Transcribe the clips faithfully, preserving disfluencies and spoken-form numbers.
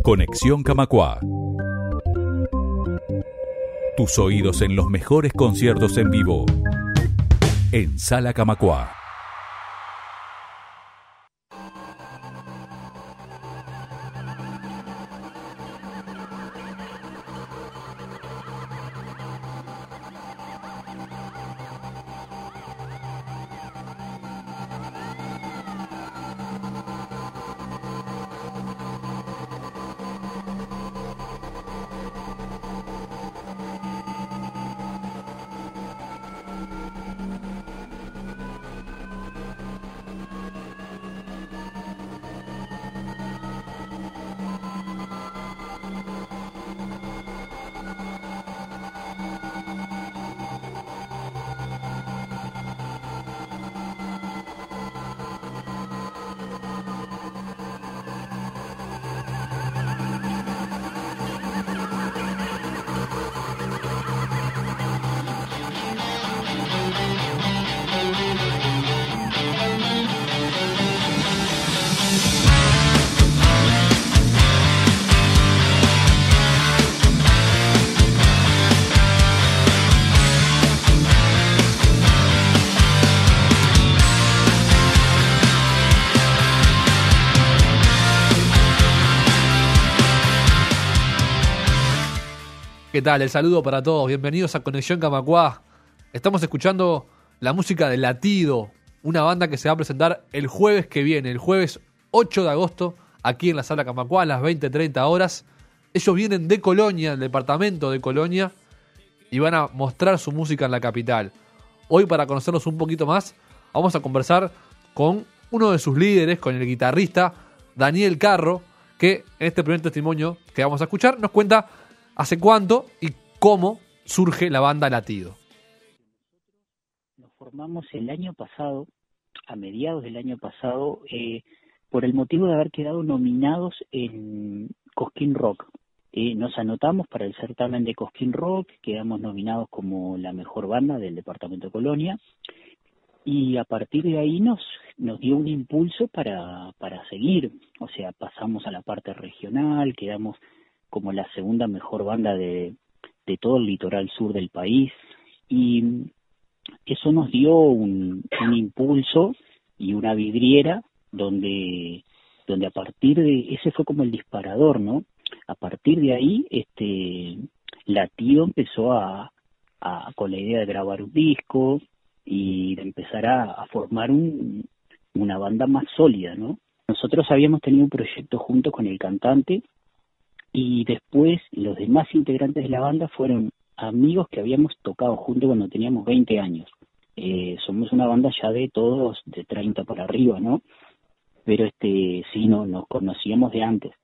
Conexión Camacuá. Tus oídos en los mejores conciertos en vivo. En Sala Camacuá. ¿Qué tal? El saludo para todos. Bienvenidos a Conexión Camacuá. Estamos escuchando la música de Latido, una banda que se va a presentar el jueves que viene, el jueves ocho de agosto, aquí en la Sala Camacuá a las veinte treinta horas. Ellos vienen de Colonia, del departamento de Colonia, y van a mostrar su música en la capital. Hoy, para conocerlos un poquito más, vamos a conversar con uno de sus líderes, con el guitarrista Daniel Carro, que en este primer testimonio que vamos a escuchar nos cuenta hace cuánto y cómo surge la banda Latido. Nos formamos el año pasado, a mediados del año pasado, eh, por el motivo de haber quedado nominados en Cosquín Rock. Eh, nos anotamos para el certamen de Cosquín Rock, quedamos nominados como la mejor banda del departamento de Colonia, y a partir de ahí nos, nos dio un impulso para, para seguir. O sea, pasamos a la parte regional, quedamos como la segunda mejor banda de, de todo el litoral sur del país, y eso nos dio un, un impulso y una vidriera donde, donde a partir de, ese fue como el disparador, ¿no? A partir de ahí, este, Latido empezó a, a con la idea de grabar un disco y de empezar a, a formar un, una banda más sólida, ¿no? Nosotros habíamos tenido un proyecto junto con el cantante, y después los demás integrantes de la banda fueron amigos que habíamos tocado juntos cuando teníamos veinte años. Eh, somos una banda ya de todos de treinta para arriba, ¿no? Pero este sí, no, nos conocíamos de antes.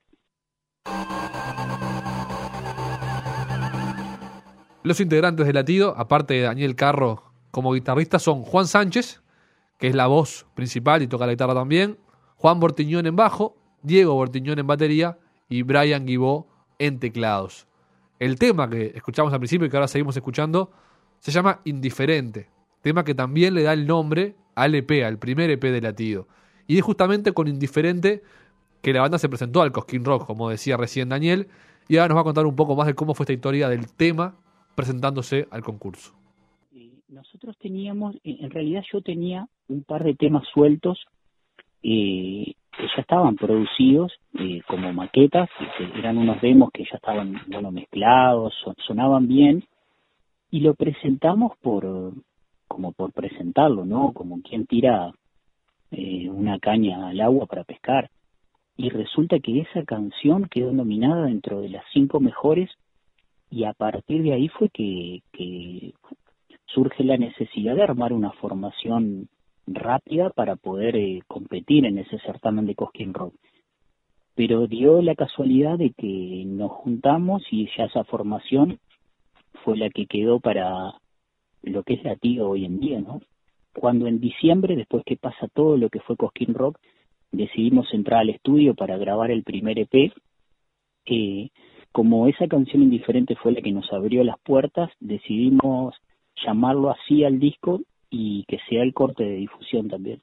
Los integrantes de Latido, aparte de Daniel Carro como guitarrista, son Juan Sánchez, que es la voz principal y toca la guitarra también, Juan Bortiñón en bajo, Diego Bortiñón en batería y Brian Guibó en teclados. El tema que escuchamos al principio y que ahora seguimos escuchando se llama Indiferente, tema que también le da el nombre al E P, al primer E P de Latido. Y es justamente con Indiferente que la banda se presentó al Cosquín Rock, como decía recién Daniel, y ahora nos va a contar un poco más de cómo fue esta historia del tema presentándose al concurso. Nosotros teníamos, en realidad yo tenía un par de temas sueltos eh, que ya estaban producidos eh, como maquetas, que eran unos demos que ya estaban, bueno, mezclados, son, sonaban bien, y lo presentamos por como por presentarlo, ¿no? Como quien tira eh, una caña al agua para pescar. Y resulta que esa canción quedó nominada dentro de las cinco mejores, y a partir de ahí fue que, que surge la necesidad de armar una formación rápida para poder eh, competir en ese certamen de Cosquín Rock. Pero dio la casualidad de que nos juntamos y ya esa formación fue la que quedó para lo que es Latido hoy en día, ¿no? Cuando en diciembre, después que pasa todo lo que fue Cosquín Rock, decidimos entrar al estudio para grabar el primer E P, eh, como esa canción Indiferente fue la que nos abrió las puertas, decidimos llamarlo así al disco y que sea el corte de difusión también.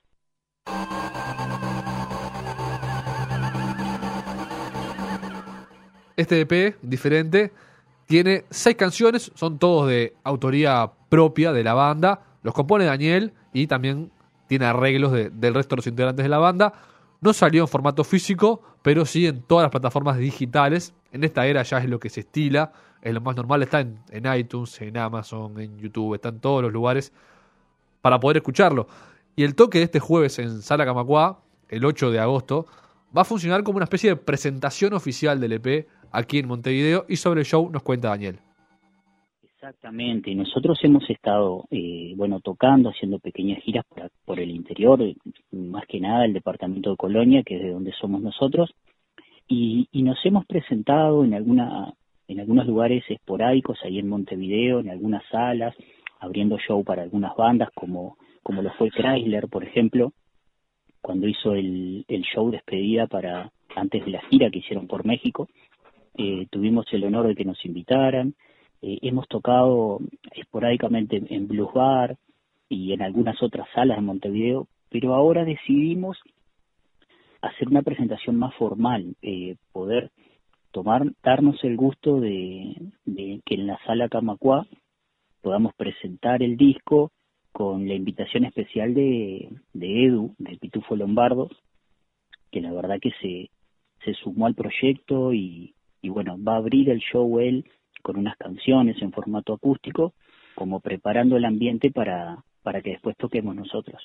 Este E P, diferente, tiene seis canciones, son todos de autoría propia de la banda, los compone Daniel y también tiene arreglos de, del resto de los integrantes de la banda. No salió en formato físico, pero sí en todas las plataformas digitales. En esta era ya es lo que se estila, es lo más normal, está en, en iTunes, en Amazon, en YouTube, está en todos los lugares para poder escucharlo. Y el toque de este jueves en Sala Camacuá, el ocho de agosto, va a funcionar como una especie de presentación oficial del E P aquí en Montevideo, y sobre el show nos cuenta Daniel. Exactamente, nosotros hemos estado, eh, bueno, tocando, haciendo pequeñas giras por, por el interior, más que nada el departamento de Colonia, que es de donde somos nosotros, y, y nos hemos presentado en alguna, en algunos lugares esporádicos ahí en Montevideo, en algunas salas, abriendo show para algunas bandas, como, como lo fue Chrysler, por ejemplo, cuando hizo el, el show despedida para antes de la gira que hicieron por México. Eh, tuvimos el honor de que nos invitaran. Eh, hemos tocado esporádicamente en Blues Bar y en algunas otras salas de Montevideo, pero ahora decidimos hacer una presentación más formal, eh, poder tomar, darnos el gusto de, de que en la Sala Camacuá podamos presentar el disco con la invitación especial de, de Edu, del Pitufo Lombardo, que la verdad que se, se sumó al proyecto y, y bueno, va a abrir el show él con unas canciones en formato acústico, como preparando el ambiente para, para que después toquemos nosotros.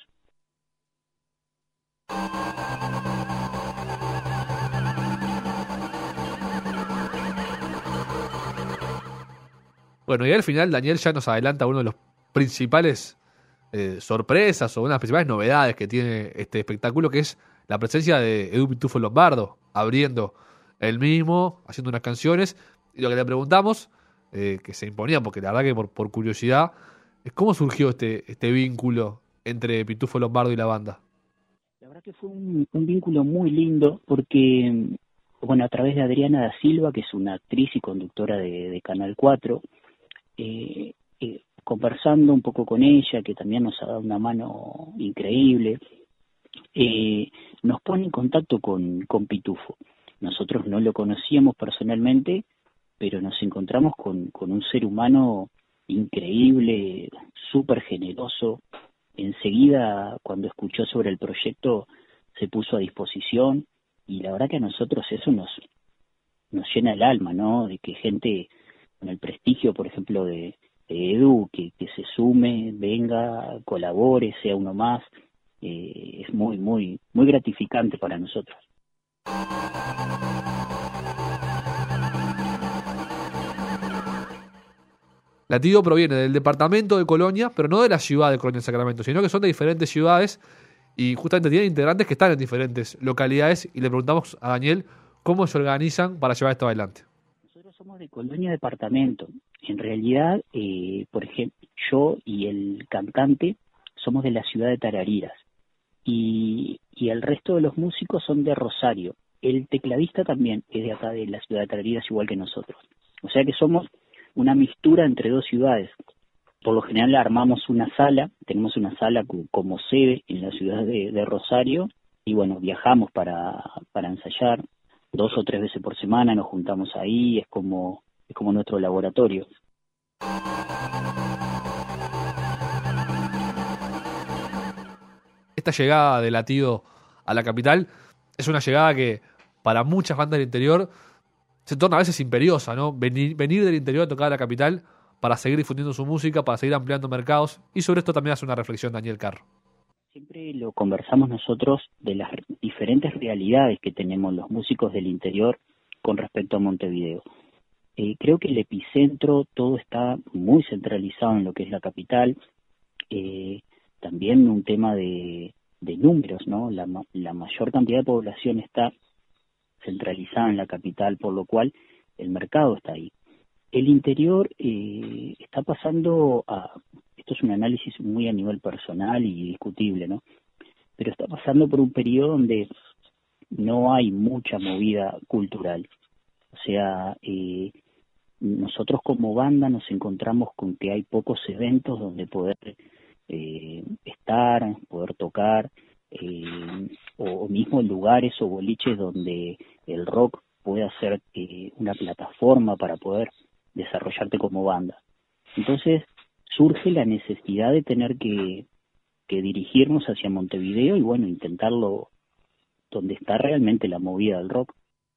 Bueno, y al final Daniel ya nos adelanta uno de los principales eh, sorpresas o una de las principales novedades que tiene este espectáculo, que es la presencia de Edu Pitufo Lombardo, abriendo él mismo, haciendo unas canciones. Y lo que le preguntamos, eh, que se imponía, porque la verdad que por, por curiosidad, es cómo surgió este, este vínculo entre Pitufo Lombardo y la banda. La verdad que fue un, un vínculo muy lindo, porque, bueno, a través de Adriana da Silva, que es una actriz y conductora de, de Canal cuatro, eh, eh, conversando un poco con ella, que también nos ha dado una mano increíble, eh, nos pone en contacto con, con Pitufo. Nosotros no lo conocíamos personalmente, pero nos encontramos con, con un ser humano increíble, súper generoso. Enseguida, cuando escuchó sobre el proyecto, se puso a disposición, y la verdad que a nosotros eso nos, nos llena el alma, ¿no? De que gente con el prestigio, por ejemplo, de, de Edu, que, que se sume, venga, colabore, sea uno más, eh, es muy, muy, muy gratificante para nosotros. Latido proviene del departamento de Colonia, pero no de la ciudad de Colonia Sacramento, sino que son de diferentes ciudades y justamente tienen integrantes que están en diferentes localidades, y le preguntamos a Daniel cómo se organizan para llevar esto adelante. Nosotros somos de Colonia Departamento. En realidad, eh, por ejemplo, yo y el cantante somos de la ciudad de Tarariras, y, y el resto de los músicos son de Rosario. El tecladista también es de acá, de la ciudad de Tarariras, igual que nosotros. O sea que somos una mixtura entre dos ciudades. Por lo general armamos una sala, tenemos una sala como sede en la ciudad de, de Rosario, y bueno, viajamos para, para ensayar dos o tres veces por semana, nos juntamos ahí, es como, es como nuestro laboratorio. Esta llegada de Latido a la capital es una llegada que para muchas bandas del interior se torna a veces imperiosa, ¿no? Venir, venir del interior a tocar a la capital para seguir difundiendo su música, para seguir ampliando mercados, y sobre esto también hace una reflexión Daniel Carro. Siempre lo conversamos nosotros de las diferentes realidades que tenemos los músicos del interior con respecto a Montevideo. Eh, creo que el epicentro, todo está muy centralizado en lo que es la capital. Eh, también un tema de, de números, ¿no? La, la mayor cantidad de población está centralizada en la capital, por lo cual el mercado está ahí. El interior eh, está pasando a, esto es un análisis muy a nivel personal y discutible, ¿no? Pero está pasando por un periodo donde no hay mucha movida cultural. O sea, eh, nosotros como banda nos encontramos con que hay pocos eventos donde poder eh, estar, poder tocar, eh, o, o mismo lugares o boliches donde el rock pueda ser eh, una plataforma para poder desarrollarte como banda. Entonces surge la necesidad de tener que, que dirigirnos hacia Montevideo y bueno, intentarlo donde está realmente la movida del rock.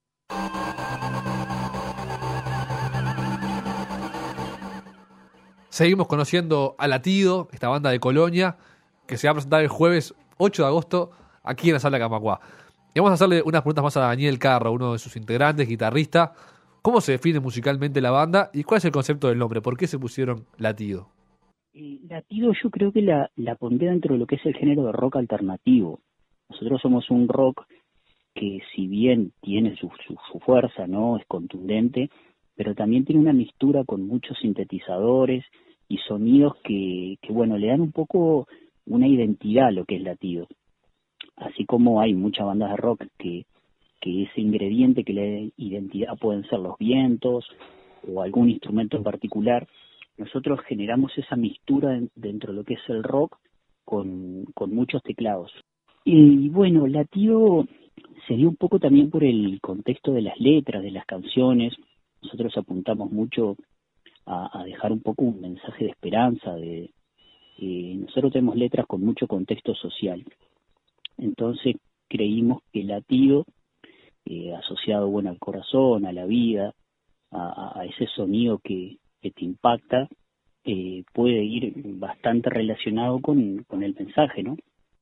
Seguimos conociendo a Latido, esta banda de Colonia, que se va a presentar el jueves ocho de agosto aquí en la Sala Camacuá. Y vamos a hacerle unas preguntas más a Daniel Carro, uno de sus integrantes, guitarrista. ¿Cómo se define musicalmente la banda y cuál es el concepto del nombre? ¿Por qué se pusieron Latido? Eh, Latido yo creo que la, la pondré dentro de lo que es el género de rock alternativo. Nosotros somos un rock que si bien tiene su, su, su fuerza, ¿no? Es contundente, pero también tiene una mixtura con muchos sintetizadores y sonidos que, que bueno, le dan un poco una identidad a lo que es Latido. Así como hay muchas bandas de rock que, que ese ingrediente que le da identidad pueden ser los vientos o algún instrumento en particular, nosotros generamos esa mixtura dentro de lo que es el rock con, con muchos teclados. Y bueno, Latido se dio un poco también por el contexto de las letras, de las canciones. Nosotros apuntamos mucho a, a dejar un poco un mensaje de esperanza. De eh, nosotros tenemos letras con mucho contexto social. Entonces creímos que Latido, eh, asociado bueno al corazón, a la vida, a, a ese sonido que, que te impacta, eh, puede ir bastante relacionado con, con el mensaje, ¿no?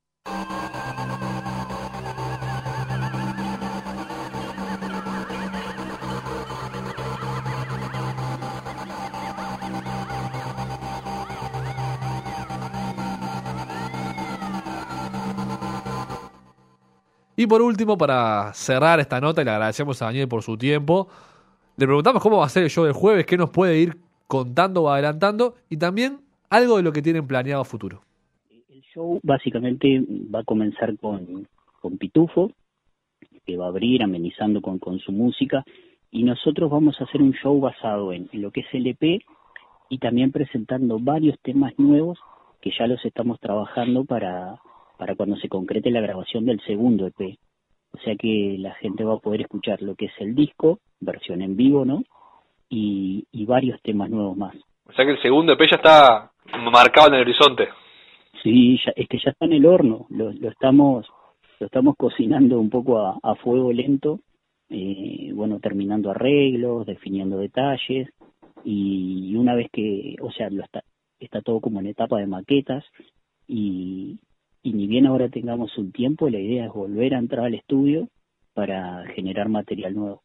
Y por último, para cerrar esta nota, y le agradecemos a Daniel por su tiempo, le preguntamos cómo va a ser el show del jueves, qué nos puede ir contando o adelantando, y también algo de lo que tienen planeado a futuro. El show básicamente va a comenzar con, con Pitufo, que va a abrir amenizando con, con su música, y nosotros vamos a hacer un show basado en, en lo que es el E P y también presentando varios temas nuevos que ya los estamos trabajando para... para cuando se concrete la grabación del segundo E P. O sea que la gente va a poder escuchar lo que es el disco, versión en vivo, ¿no? Y, y varios temas nuevos más. O sea que el segundo E P ya está marcado en el horizonte. Sí, ya, es que ya está en el horno. Lo, lo estamos lo estamos cocinando un poco a, a fuego lento. Eh, bueno, terminando arreglos, definiendo detalles. Y una vez que, o sea, lo está, está todo como en etapa de maquetas. Y... Y ni bien ahora tengamos un tiempo, la idea es volver a entrar al estudio para generar material nuevo.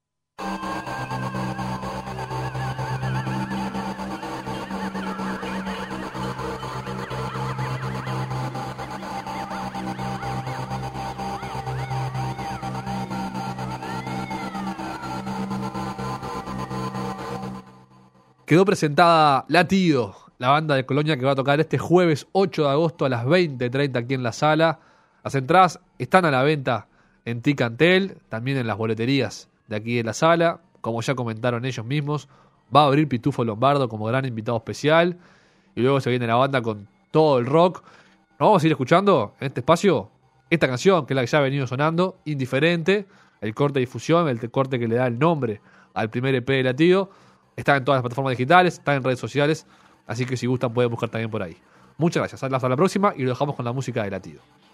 Quedó presentada Latido, la banda de Colonia que va a tocar este jueves ocho de agosto a las veinte treinta aquí en la sala. Las entradas están a la venta en Ticantel, también en las boleterías de aquí de la sala. Como ya comentaron ellos mismos, va a abrir Pitufo Lombardo como gran invitado especial. Y luego se viene la banda con todo el rock. Nos vamos a ir escuchando en este espacio esta canción, que es la que ya ha venido sonando, Indiferente, el corte de difusión, el corte que le da el nombre al primer E P de Latido. Está en todas las plataformas digitales, está en redes sociales. Así que si gustan pueden buscar también por ahí. Muchas gracias. Hasta la próxima y lo dejamos con la música de Latido.